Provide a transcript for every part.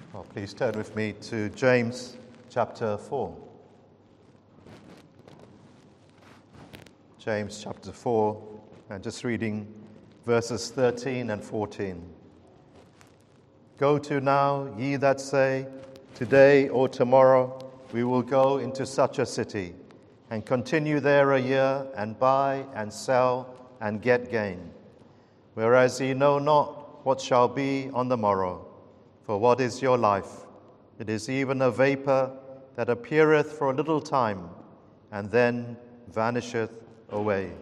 Well, please turn with me to James chapter 4. James chapter 4, and just reading verses 13 and 14. Go to now, ye that say, today or tomorrow we will go into such a city, and continue there a year, and buy and sell and get gain. Whereas ye know not what shall be on the morrow. For what is your life? It is even a vapor that appeareth for a little time, and then vanisheth away.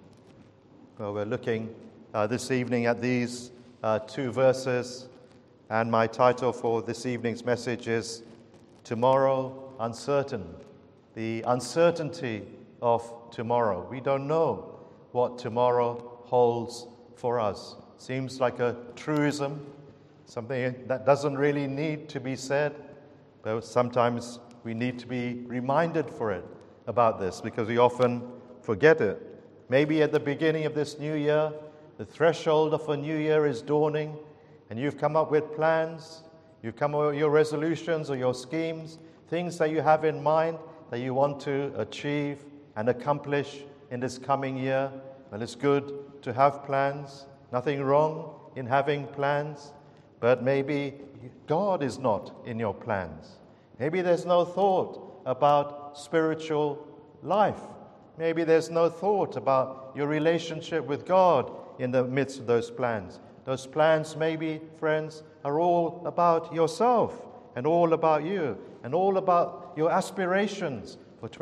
Well, we're looking this evening at these two verses, and my title for this evening's message is Tomorrow Uncertain. The uncertainty of tomorrow. We don't know what tomorrow holds for us. Seems like a truism, something that doesn't really need to be said, but sometimes we need to be reminded about this because we often forget it. Maybe at the beginning of this new year, the threshold of a new year is dawning, and you've come up with plans, you've come up with your resolutions or your schemes, things that you have in mind that you want to achieve and accomplish in this coming year. Well, it's good to have plans. Nothing wrong in having plans. But maybe God is not in your plans. Maybe there's no thought about spiritual life. Maybe there's no thought about your relationship with God in the midst of those plans. Those plans, maybe, friends, are all about yourself and all about you and all about your aspirations for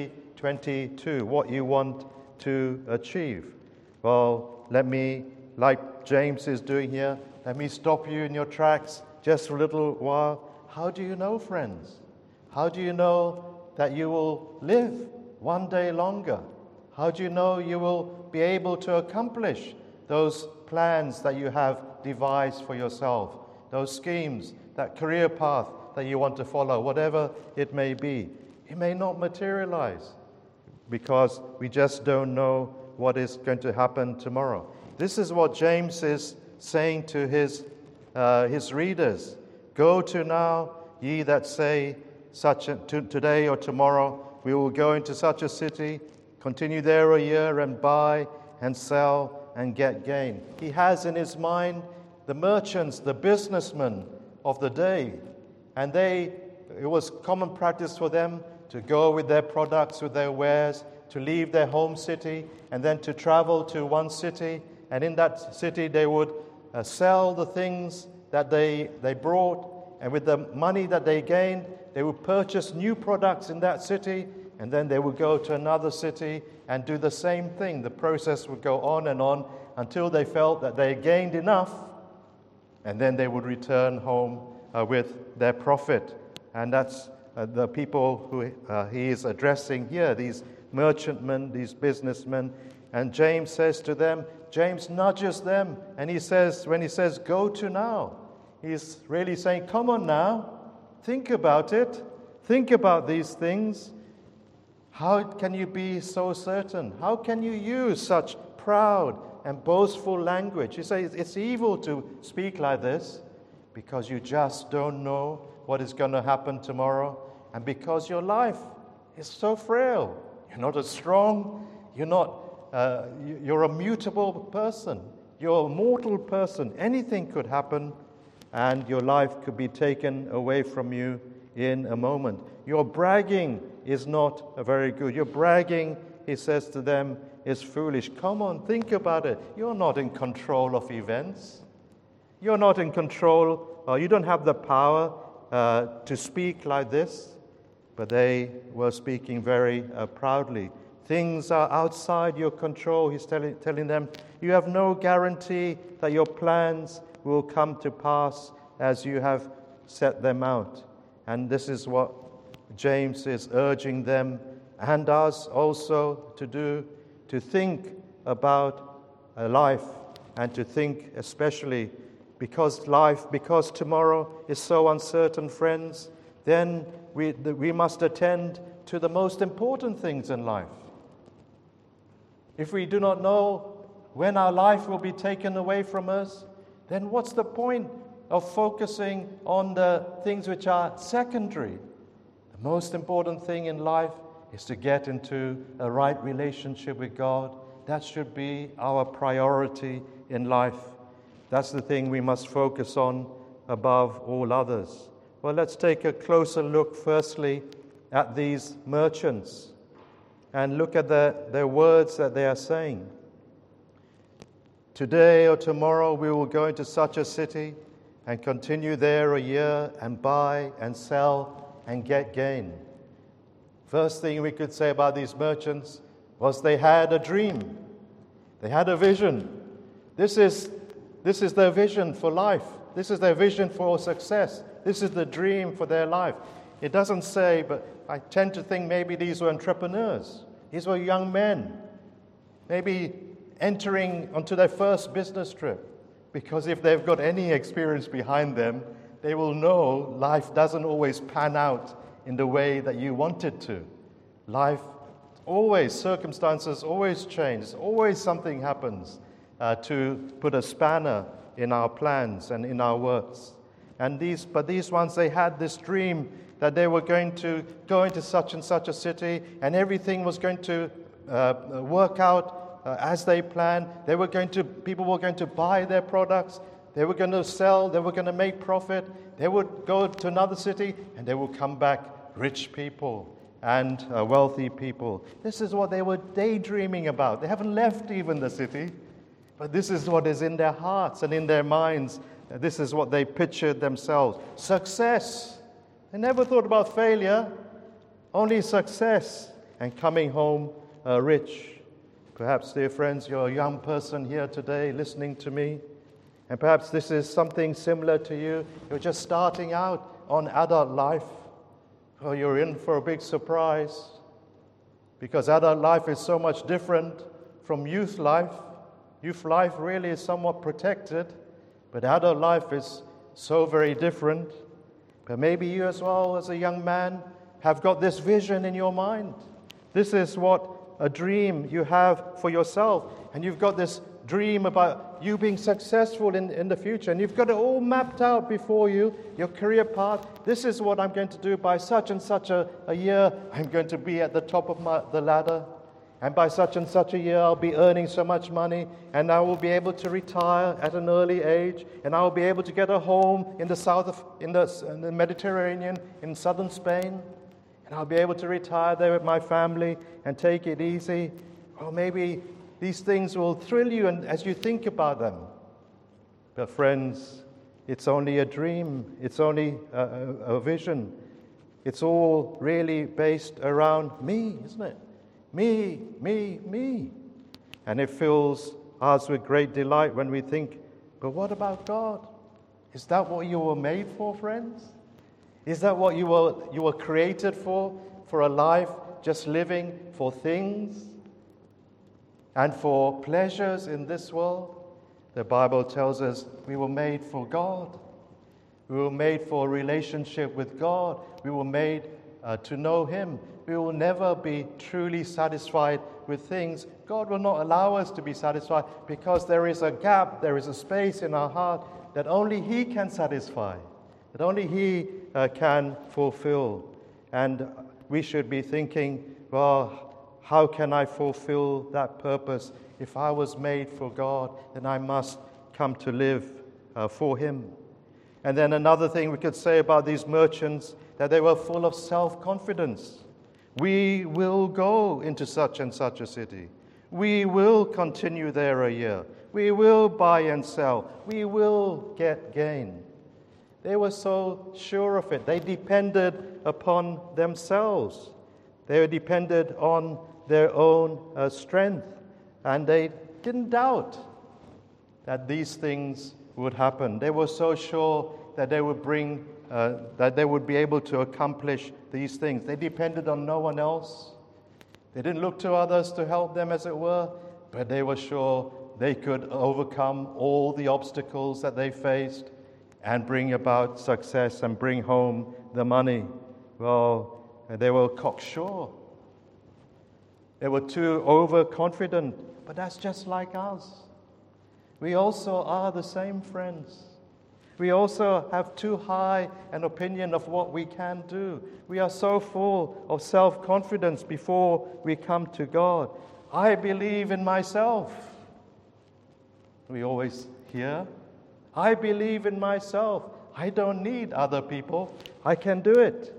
2022, what you want to achieve. Well, let me, like James is doing here, let me stop you in your tracks just for a little while. How do you know, friends? How do you know that you will live one day longer? How do you know you will be able to accomplish those plans that you have devised for yourself, those schemes, that career path that you want to follow, whatever it may be? It may not materialize because we just don't know what is going to happen tomorrow. This is what James is saying to his readers. Go to now, ye that say, today or tomorrow we will go into such a city, continue there a year, and buy and sell and get gain. He has in his mind the merchants, the businessmen of the day, and it was common practice for them to go with their products, with their wares, to leave their home city, and then to travel to one city, and in that city they would sell the things that they brought, and with the money that they gained, they would purchase new products in that city, and then they would go to another city and do the same thing. The process would go on and on until they felt that they gained enough, and then they would return home with their profit. And that's the people who he is addressing here, these merchantmen, these businessmen. And James says to them, James nudges them, and when he says, go to now, he's really saying, come on now, think about it, think about these things. How can you be so certain? How can you use such proud and boastful language? He says it's evil to speak like this because you just don't know what is going to happen tomorrow, and because your life is so frail. You're not as strong, you're a mutable person. You're a mortal person. Anything could happen, and your life could be taken away from you in a moment. Your bragging is not very good. Your bragging, he says to them, is foolish. Come on, think about it. You're not in control of events. You're not in control, or you don't have the power to speak like this. But they were speaking very proudly. Things are outside your control. He's telling them, you have no guarantee that your plans will come to pass as you have set them out. And this is what James is urging them and us also to do, to think about life, and to think especially because tomorrow is so uncertain, friends, then we must attend to the most important things in life. If we do not know when our life will be taken away from us, then what's the point of focusing on the things which are secondary. The most important thing in life is to get into a right relationship with God. That should be our priority in life. That's the thing we must focus on above all others. Well, let's take a closer look firstly at these merchants and look at their words that they are saying. Today or tomorrow we will go into such a city and continue there a year and buy and sell and get gain. First thing we could say about these merchants was they had a dream. They had a vision. This is their vision for life. This is their vision for success. This is the dream for their life. It doesn't say, but I tend to think maybe these were entrepreneurs. These were young men, maybe entering onto their first business trip. Because if they've got any experience behind them, they will know life doesn't always pan out in the way that you want it to. Life always, circumstances always change. Always something happens to put a spanner in our plans and in our works. But these ones, they had this dream that they were going to go into such and such a city, and everything was going to work out as they planned. People were going to buy their products. They were going to sell. They were going to make profit. They would go to another city, and they would come back rich people and wealthy people. This is what they were daydreaming about. They haven't left even the city, but this is what is in their hearts and in their minds. This is what they pictured themselves. Success. They never thought about failure, only success and coming home rich. Perhaps, dear friends, you're a young person here today listening to me, and perhaps this is something similar to you. You're just starting out on adult life, or you're in for a big surprise, because adult life is so much different from youth life. Youth life really is somewhat protected, but adult life is so very different. But maybe you as well, as a young man, have got this vision in your mind. This is what a dream you have for yourself. And you've got this dream about you being successful in the future. And you've got it all mapped out before you, your career path. This is what I'm going to do by such and such a year. I'm going to be at the top of the ladder. And by such and such a year, I'll be earning so much money, and I will be able to retire at an early age, and I will be able to get a home in the Mediterranean, in southern Spain, and I'll be able to retire there with my family and take it easy. Or maybe these things will thrill you as you think about them. But friends, it's only a dream. It's only a vision. It's all really based around me, isn't it? Me, me, me. And it fills us with great delight when we think, but what about God? Is that what you were made for, friends? Is that what you were created for a life just living for things and for pleasures in this world? The Bible tells us we were made for God. We were made for a relationship with God. We were made to know Him. We will never be truly satisfied with things. God will not allow us to be satisfied because there is a gap, there is a space in our heart that only He can satisfy, that only He can fulfill. And we should be thinking, well, how can I fulfill that purpose? If I was made for God, then I must come to live for Him. And then another thing we could say about these merchants, that they were full of self-confidence. We will go into such and such a city. We will continue there a year. We will buy and sell. We will get gain. They were so sure of it. They depended upon themselves. They were dependent on their own strength. And they didn't doubt that these things would happen. They were so sure that they would be able to accomplish these things. They depended on no one else. They didn't look to others to help them, as it were, but they were sure they could overcome all the obstacles that they faced and bring about success and bring home the money. Well, they were cocksure. They were too overconfident, but that's just like us. We also are the same, friends. We also have too high an opinion of what we can do. We are so full of self-confidence before we come to God. I believe in myself. We always hear, I believe in myself. I don't need other people. I can do it.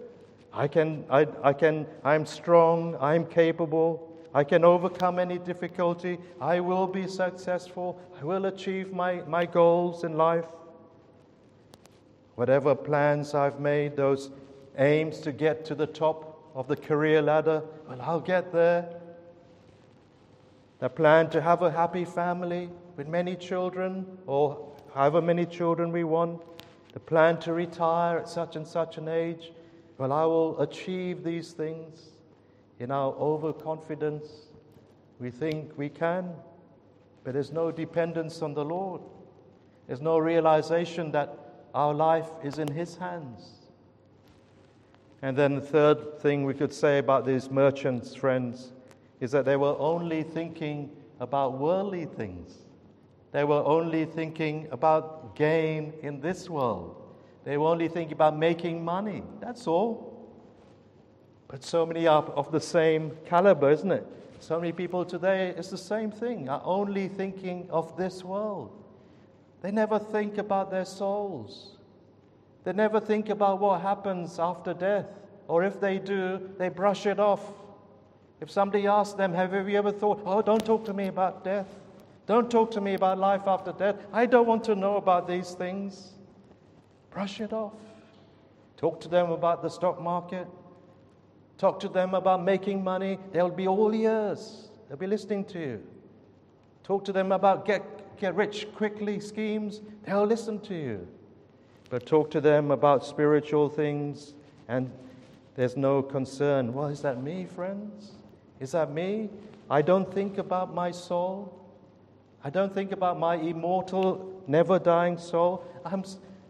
I'm strong. I'm capable. I can overcome any difficulty. I will be successful. I will achieve my goals in life. Whatever plans I've made, those aims to get to the top of the career ladder, well, I'll get there. The plan to have a happy family with many children, or however many children we want. The plan to retire at such and such an age. Well, I will achieve these things. In our overconfidence, we think we can, but there's no dependence on the Lord. There's no realization that our life is in His hands. And then the third thing we could say about these merchants, friends, is that they were only thinking about worldly things. They were only thinking about gain in this world. They were only thinking about making money. That's all. But so many are of the same caliber, isn't it? So many people today, it's the same thing, are only thinking of this world. They never think about their souls. They never think about what happens after death. Or if they do, they brush it off. If somebody asks them, have you ever thought, oh, don't talk to me about death. Don't talk to me about life after death. I don't want to know about these things. Brush it off. Talk to them about the stock market. Talk to them about making money. They'll be all ears. They'll be listening to you. Talk to them about get rich quickly schemes. They'll listen to you. But talk to them about spiritual things, and there's no concern. Well, is that me, friends? Is that me? I don't think about my soul. I don't think about my immortal, never-dying soul. I'm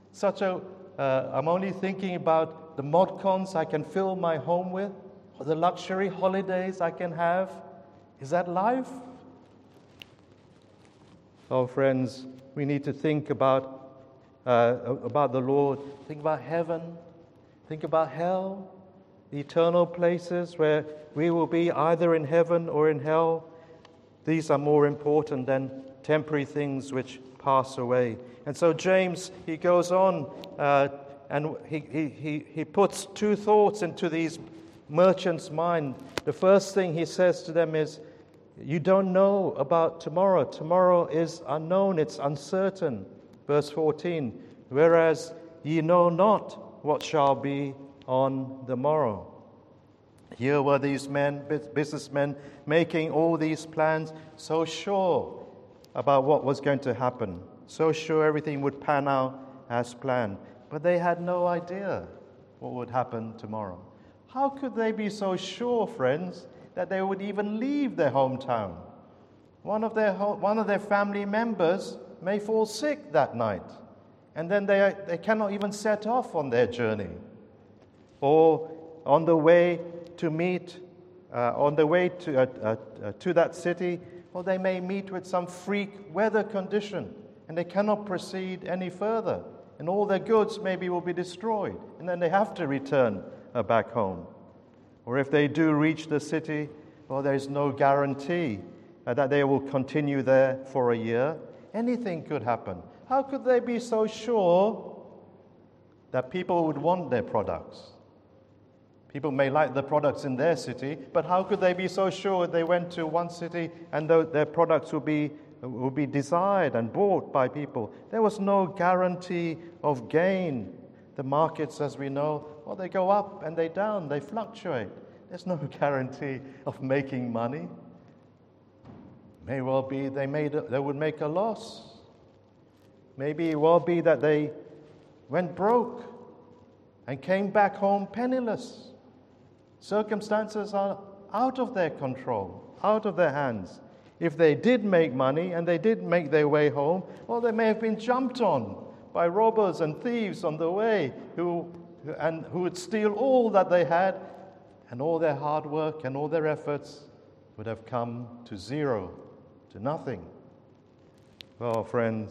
only thinking about the mod cons I can fill my home with, or the luxury holidays I can have. Is that life? Oh, friends, we need to think about the Lord. Think about heaven. Think about hell, the eternal places where we will be either in heaven or in hell. These are more important than temporary things which pass away. And so James, he goes on and he puts two thoughts into these merchants' mind. The first thing he says to them is, you don't know about tomorrow. Tomorrow is unknown, it's uncertain. Verse 14, whereas ye know not what shall be on the morrow. Here were these men, businessmen, making all these plans, so sure about what was going to happen, so sure everything would pan out as planned. But they had no idea what would happen tomorrow. How could they be so sure, friends, that they would even leave their hometown? One of their family members may fall sick that night, and then they cannot even set off on their journey. Or on the way to that city, or they may meet with some freak weather condition, and they cannot proceed any further, and all their goods maybe will be destroyed, and then they have to return back home. Or if they do reach the city, well, there is no guarantee that they will continue there for a year. Anything could happen. How could they be so sure that people would want their products? People may like the products in their city, but how could they be so sure they went to one city and their products would be desired and bought by people? There was no guarantee of gain. The markets, as we know, well, they go up and they down, they fluctuate. There's no guarantee of making money. May well be they would make a loss. Maybe it will be that they went broke and came back home penniless. Circumstances are out of their control, out of their hands. If they did make money and they did make their way home, well, they may have been jumped on by robbers and thieves on the way who would steal all that they had, and all their hard work and all their efforts would have come to zero, to nothing. Well, friends,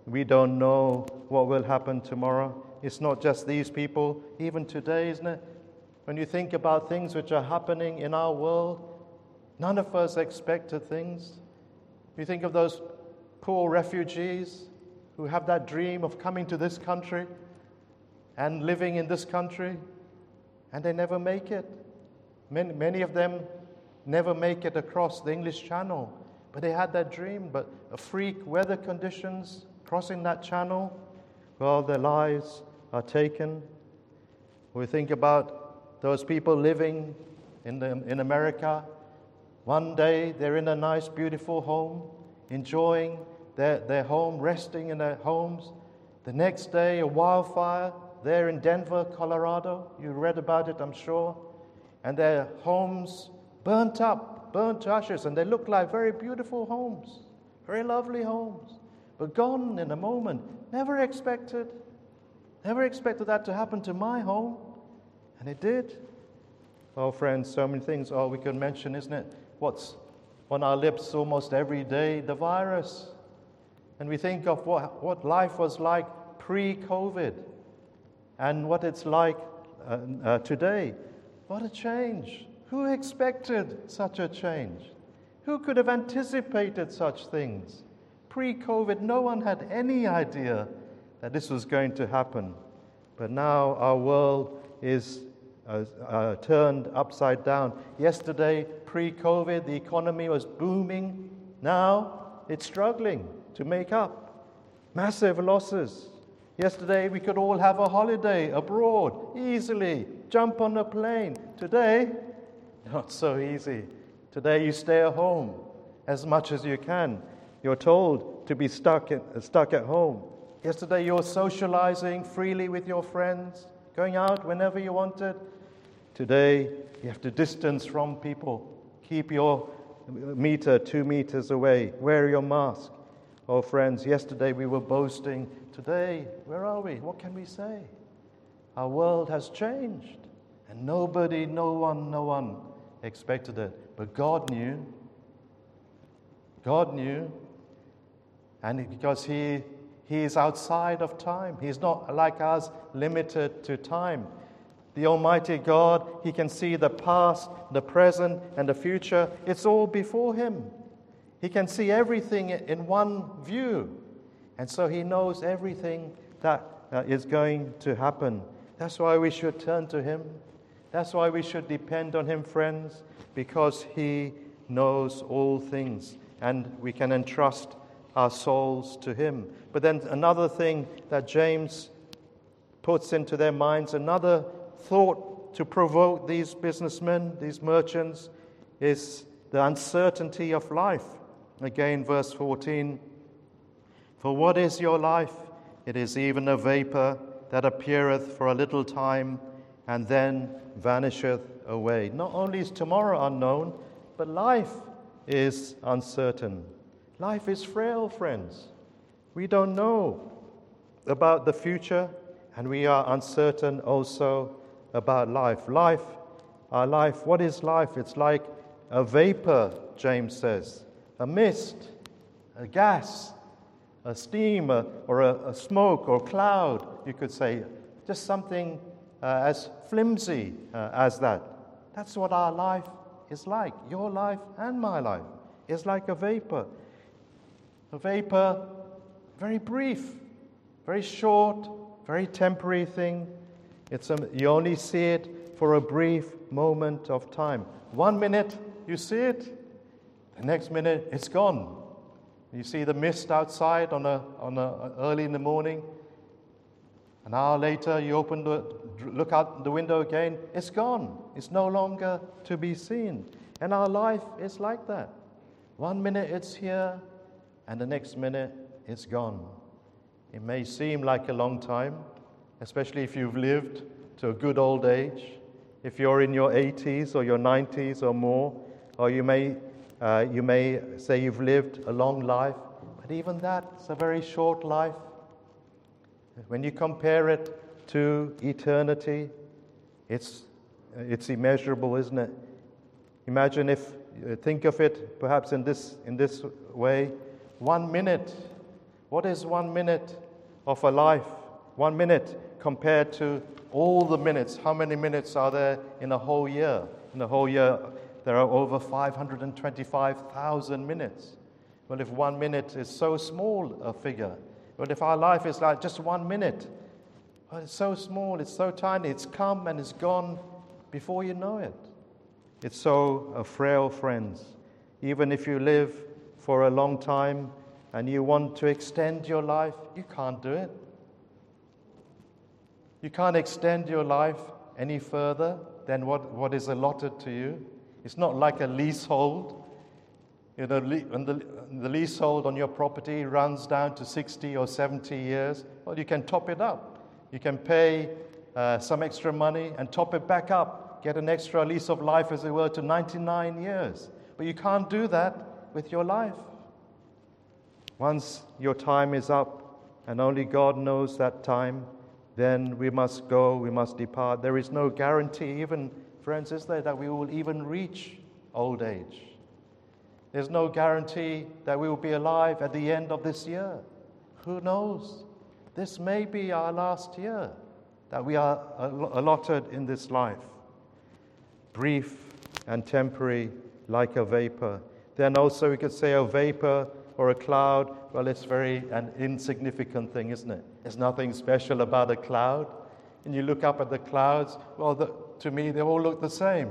We don't know what will happen tomorrow. It's not just these people, even today, isn't it? When you think about things which are happening in our world, none of us expected things. You think of those poor refugees who have that dream of coming to this country and living in this country, and they never make it. Many of them never make it across the English Channel, but they had that dream. But freak weather conditions crossing that channel, well, their lives are taken. We think about those people living in America. One day they're in a nice, beautiful home, enjoying their home, resting in their homes. The next day, a wildfire there in Denver, Colorado. You read about it, I'm sure. And their homes burnt up, burnt to ashes, and they look like very beautiful homes, very lovely homes, but gone in a moment. Never expected that to happen to my home, and it did. Oh, friends, so many things we could mention, isn't it? What's on our lips almost every day? The virus. And we think of what life was like pre-COVID and what it's like today. What a change. Who expected such a change? Who could have anticipated such things? Pre-COVID, no one had any idea that this was going to happen. But now our world is turned upside down. Yesterday, pre-COVID, the economy was booming. Now it's struggling to make up. Massive losses. Yesterday, we could all have a holiday abroad, easily, jump on a plane. Today, not so easy. Today, you stay at home as much as you can. You're told to be stuck at home. Yesterday, you were socializing freely with your friends, going out whenever you wanted. Today, you have to distance from people. Keep your 2 meters away. Wear your mask. Oh, friends, yesterday we were boasting. Today, where are we? What can we say? Our world has changed. And no one expected it. But God knew. God knew. And because He is outside of time. He's not like us, limited to time. The Almighty God, He can see the past, the present, and the future. It's all before Him. He can see everything in one view. And so He knows everything that is going to happen. That's why we should turn to Him. That's why we should depend on Him, friends, because He knows all things, and we can entrust our souls to Him. But then another thing that James puts into their minds, another thought to provoke these businessmen, these merchants, is the uncertainty of life. Again, verse 14, "For what is your life? It is even a vapor that appeareth for a little time, and then vanisheth away." Not only is tomorrow unknown, but life is uncertain. Life is frail, friends. We don't know about the future, and we are uncertain also about life. Our life, what is life? It's like a vapor, James says, a mist, a gas, a steam, or a smoke or cloud, you could say, just something as flimsy as that. That's what our life is like. Your life and my life is like a vapor. A vapor, very brief, very short, very temporary thing. You only see it for a brief moment of time. 1 minute you see it, the next minute it's gone. You see the mist outside on early in the morning. An hour later, you look out the window again. It's gone. It's no longer to be seen. And our life is like that. 1 minute it's here, and the next minute it's gone. It may seem like a long time, especially if you've lived to a good old age. If you're in your 80s or your 90s or more, or you may say you've lived a long life, but even that's a very short life. When you compare it to eternity, it's immeasurable, isn't it? Imagine think of it perhaps in this way. 1 minute What is 1 minute of a life? 1 minute compared to all the minutes. How many minutes are there in a whole year? In a whole year, there are over 525,000 minutes. Well, if 1 minute is so small a figure, but if our life is like just 1 minute, well, it's so small, it's so tiny, it's come and it's gone before you know it. It's so frail, friends. Even if you live for a long time and you want to extend your life, you can't do it. You can't extend your life any further than what is allotted to you. It's not like a leasehold. You know, when the leasehold on your property runs down to 60 or 70 years, well, you can top it up. You can pay some extra money and top it back up, get an extra lease of life, as it were, to 99 years. But you can't do that with your life. Once your time is up, and only God knows that time, then we must go, we must depart. There is no guarantee, even, friends, is there, that we will even reach old age. There's no guarantee that we will be alive at the end of this year. Who knows? This may be our last year that we are allotted in this life. Brief and temporary, like a vapor. Then also we could say a vapor or a cloud. Well, it's an insignificant thing, isn't it? There's nothing special about a cloud. And you look up at the clouds, well, to me, they all look the same.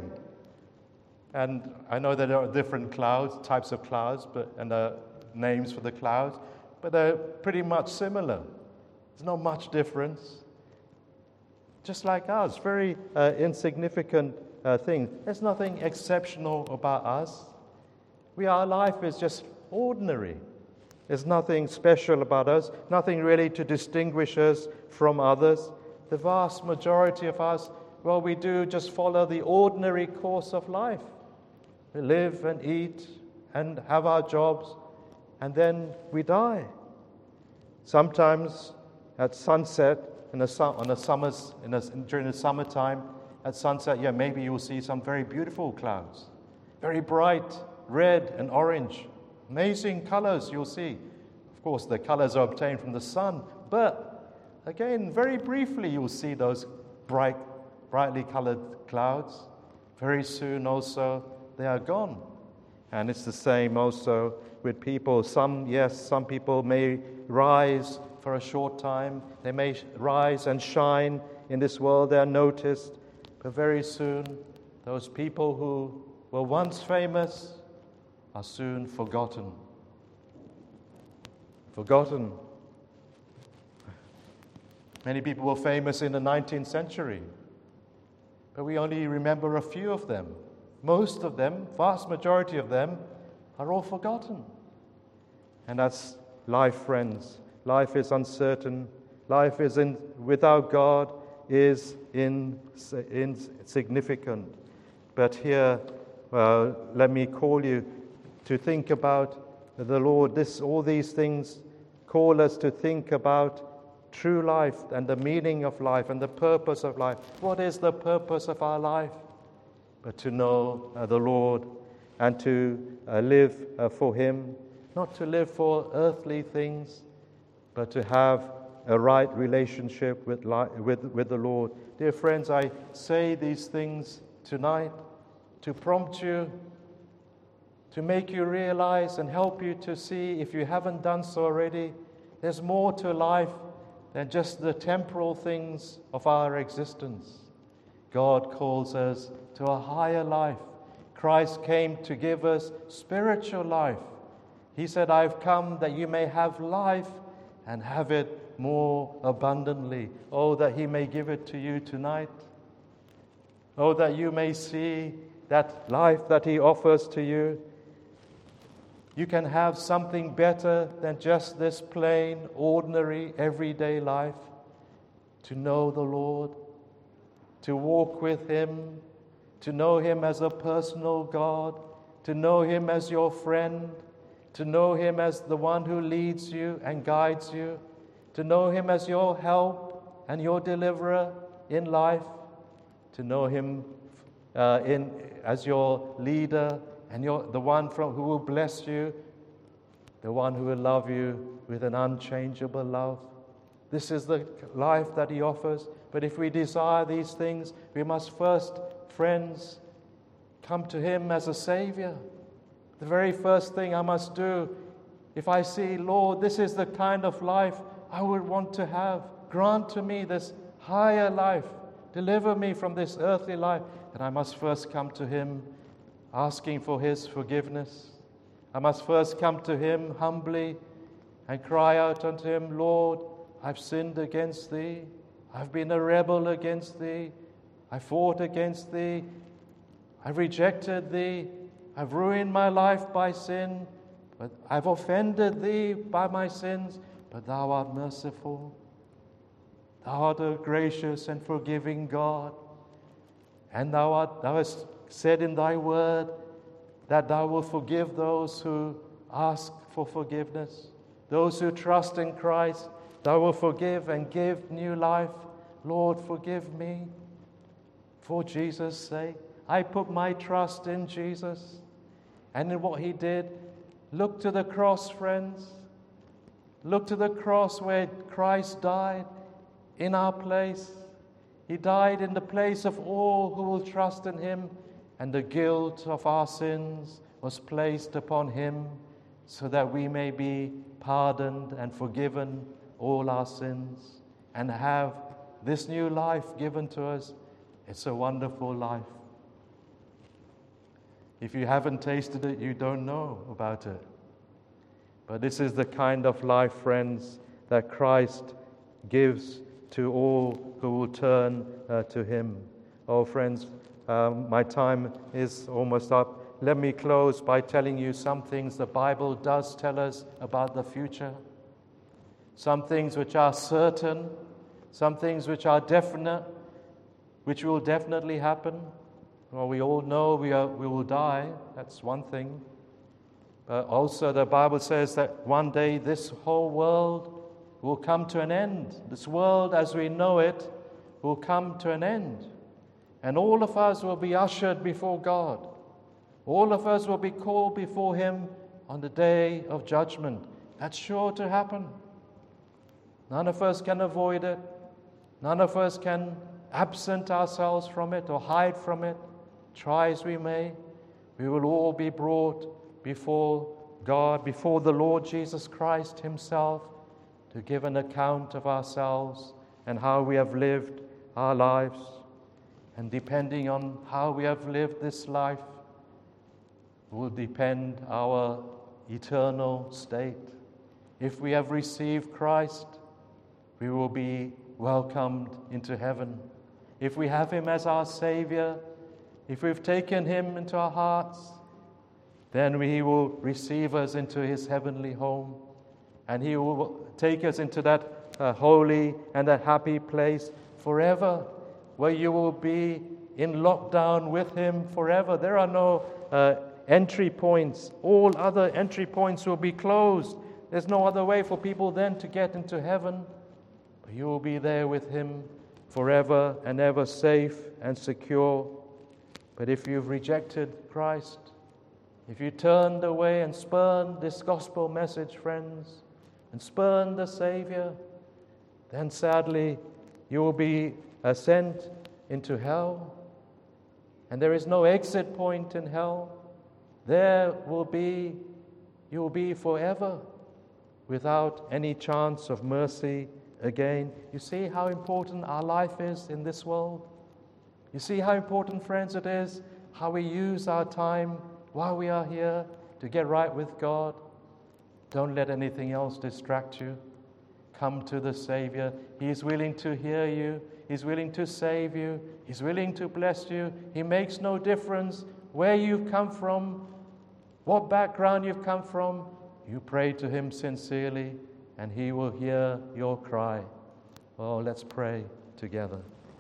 And I know that there are different clouds, types of clouds, and names for the clouds, but they're pretty much similar. There's not much difference. Just like us, very insignificant thing. There's nothing exceptional about us. Our life is just ordinary. There's nothing special about us, nothing really to distinguish us from others. The vast majority of us, well, we do just follow the ordinary course of life. We live and eat and have our jobs, and then we die. Sometimes at sunset, during the summertime, at sunset, maybe you'll see some very beautiful clouds, very bright, red and orange, amazing colors you'll see. Of course, the colors are obtained from the sun, but again, very briefly, you'll see those brightly colored clouds. Very soon also, they are gone. And it's the same also with people. Some people may rise for a short time. They may rise and shine in this world. They are noticed. But very soon, those people who were once famous are soon forgotten. Forgotten. Many people were famous in the 19th century, but we only remember a few of them. Most of them, vast majority of them, are all forgotten. And that's life, friends. Life is uncertain. Life without God is insignificant. But here, let me call you to think about the Lord. All these things call us to think about true life and the meaning of life and the purpose of life. What is the purpose of our life? But to know the Lord and to live for Him, not to live for earthly things, but to have a right relationship with the Lord. Dear friends, I say these things tonight to prompt you, to make you realize and help you to see, if you haven't done so already, there's more to life than just the temporal things of our existence. God calls us to a higher life. Christ came to give us spiritual life. He said, I've come that you may have life and have it more abundantly. Oh, that He may give it to you tonight. Oh, that you may see that life that He offers to you. You can have something better than just this plain, ordinary, everyday life. To know the Lord, to walk with Him, to know Him as a personal God, to know Him as your friend, to know Him as the one who leads you and guides you, to know Him as your help and your deliverer in life, to know Him as your leader and the one who will bless you the one who will love you with an unchangeable love. This is the life that he offers. But if we desire these things, we must first, friends, come to him as a Savior. The very first thing I must do, if I see, Lord, this is the kind of life I would want to have, grant to me this higher life, deliver me from this earthly life, then I must first come to him asking for his forgiveness. I must first come to him humbly and cry out unto him, Lord, I've sinned against thee. I've been a rebel against thee. I fought against thee. I've rejected thee. I've ruined my life by sin. But I've offended thee by my sins. But thou art merciful. Thou art a gracious and forgiving God. And thou hast said in thy word that thou wilt forgive those who ask for forgiveness. Those who trust in Christ, thou wilt forgive and give new life. Lord, forgive me for Jesus' sake. I put my trust in Jesus and in what he did. Look to the cross, friends. Look to the cross where Christ died in our place. He died in the place of all who will trust in him, and the guilt of our sins was placed upon him so that we may be pardoned and forgiven all our sins and have this new life given to us. It's a wonderful life. If you haven't tasted it, you don't know about it. But this is the kind of life, friends, that Christ gives to all who will turn to him. Oh, friends, my time is almost up. Let me close by telling you some things the Bible does tell us about the future. Some things which are certain, some things which are definite, which will definitely happen. Well, we all know we will die. That's one thing. But also the Bible says that one day this whole world will come to an end. This world as we know it will come to an end. And all of us will be ushered before God. All of us will be called before him on the day of judgment. That's sure to happen. None of us can avoid it. None of us can absent ourselves from it or hide from it. Try as we may, we will all be brought before God, before the Lord Jesus Christ himself, to give an account of ourselves and how we have lived our lives. And depending on how we have lived this life will depend our eternal state. If we have received Christ, we will be welcomed into heaven. If we have him as our Savior, if we've taken him into our hearts, then he will receive us into his heavenly home, and he will take us into that holy and that happy place forever, where you will be in lockdown with him forever. There are no entry points. All other entry points will be closed. There's no other way for people then to get into heaven. But you will be there with him forever and ever, safe and secure. But if you've rejected Christ, if you turned away and spurned this gospel message, friends, and spurned the Savior, then sadly you will be sent into hell. And there is no exit point in hell. You will be forever without any chance of mercy again. You see how important our life is in this world? You see how important, friends, it is how we use our time while we are here to get right with God. Don't let anything else distract you. Come to the Savior. He is willing to hear you. He's willing to save you. He's willing to bless you. He makes no difference where you've come from, what background you've come from. You pray to him sincerely, and he will hear your cry. Oh, let's pray together.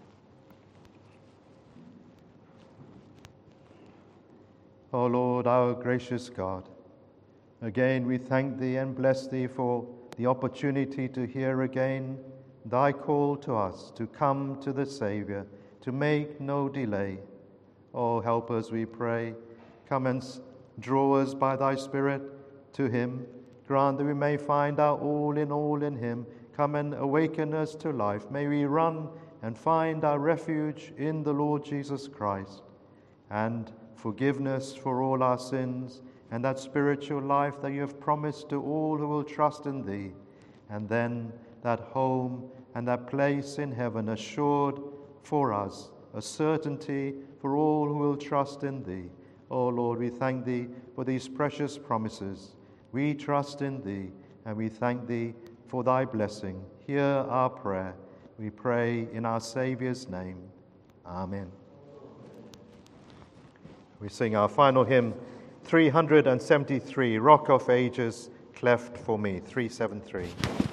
O Lord, our gracious God, again we thank thee and bless thee for the opportunity to hear again thy call to us to come to the Savior, to make no delay. Oh, help us, we pray. Come and draw us by thy Spirit to him. Grant that we may find our all in him. Come and awaken us to life. May we run and find our refuge in the Lord Jesus Christ, and forgiveness for all our sins, and that spiritual life that you have promised to all who will trust in thee, and then that home and that place in heaven assured for us, a certainty for all who will trust in thee. O Lord, we thank thee for these precious promises. We trust in thee, and we thank thee for thy blessing. Hear our prayer. We pray in our Saviour's name. Amen. We sing our final hymn, 373, Rock of Ages, cleft for me, 373.